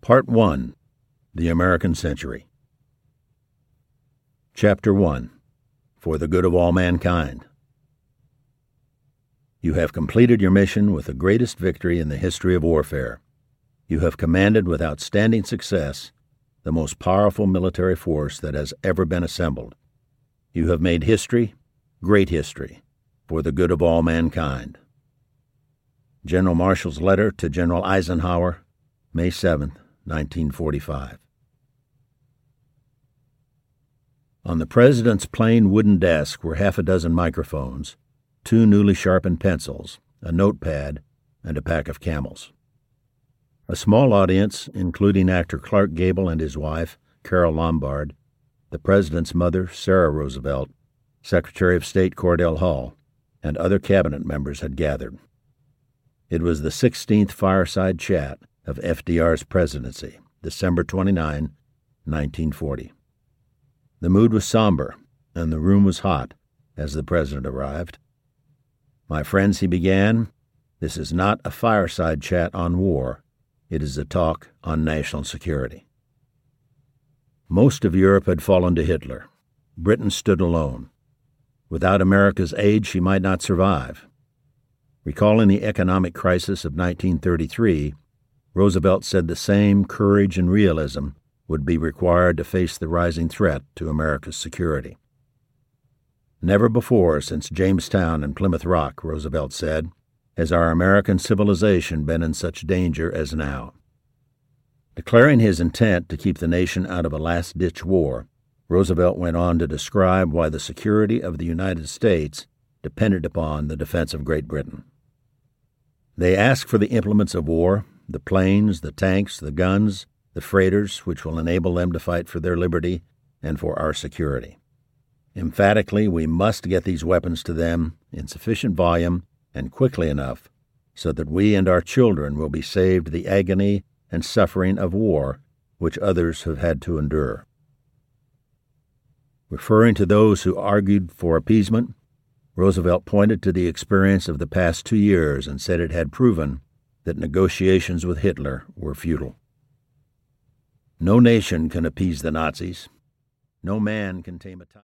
Part 1. The American Century. Chapter 1. For the Good of All Mankind. You have completed your mission with the greatest victory in the history of warfare. You have commanded with outstanding success the most powerful military force that has ever been assembled. You have made history, great history, for the good of all mankind. General Marshall's letter to General Eisenhower, May 7, 1945. On the President's plain wooden desk were half a dozen microphones, 2 newly sharpened pencils, a notepad, and a pack of Camels. A small audience, including actor Clark Gable and his wife, Carole Lombard, the President's mother, Sarah Roosevelt, Secretary of State Cordell Hull, and other cabinet members had gathered. It was the 16th fireside chat of FDR's presidency, December 29, 1940. The mood was somber, and the room was hot as the President arrived. "My friends," he began, "this is not a fireside chat on war. It is a talk on national security." Most of Europe had fallen to Hitler. Britain stood alone. Without America's aid, she might not survive. Recalling the economic crisis of 1933, Roosevelt said the same courage and realism would be required to face the rising threat to America's security. "Never before since Jamestown and Plymouth Rock," Roosevelt said, "has our American civilization been in such danger as now." Declaring his intent to keep the nation out of a last-ditch war, Roosevelt went on to describe why the security of the United States depended upon the defense of Great Britain. "They ask for the implements of war, the planes, the tanks, the guns, the freighters, which will enable them to fight for their liberty and for our security. Emphatically, we must get these weapons to them in sufficient volume and quickly enough so that we and our children will be saved the agony and suffering of war which others have had to endure." Referring to those who argued for appeasement, Roosevelt pointed to the experience of the past 2 years and said it had proven that negotiations with Hitler were futile. "No nation can appease the Nazis. No man can tame a tiger."